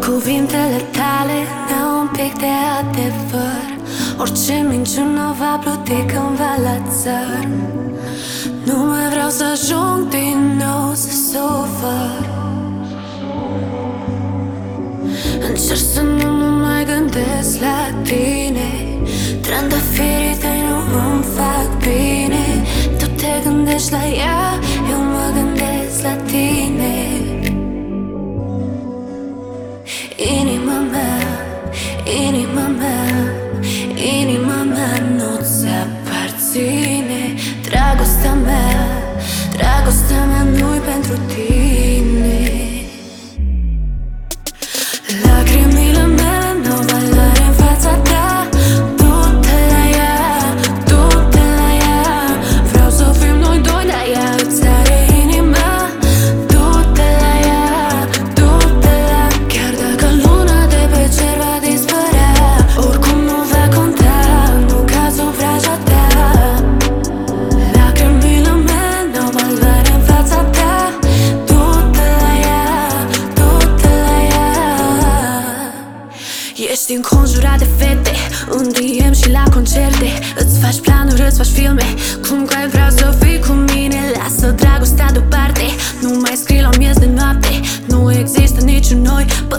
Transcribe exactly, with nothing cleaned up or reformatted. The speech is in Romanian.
Cuvintele tale n-au un pic de adevăr. Orice minciună va pluti cândva la țăr. Nu mai vreau să ajung din nou să sufăr. Încerc să nu mă mai gândesc la tine. Trandafirii tăi nu îmi fac bine. Tu te gândești la ea, eu mă gândesc la tine. Inima mea, inima mea, inima mea nu-ți aparține. Dragostea mea, dragostea mea nu-i pentru tine. Lacrimile mele n-au valoare în fața ta. Du-te la ea, du-te la ea. Vreau să fim noi doi, dar ea îți are inima. Du-te la ea, du-te la. Chiar dacă luna de pe cer va dispărea, oricum nu va conta, nu cad sub vraja ta. Lacrimile mele n-au valoare în fața ta. Du-te la ea, du-te la ea. Ești înconjurat de fete în D M și la concerte. Îți faci planuri, îți faci filme, cum că ai vrea să fii cu mine. Lasă dragostea deoparte, nu mai scrii la miez de noapte. Nu există niciun noi,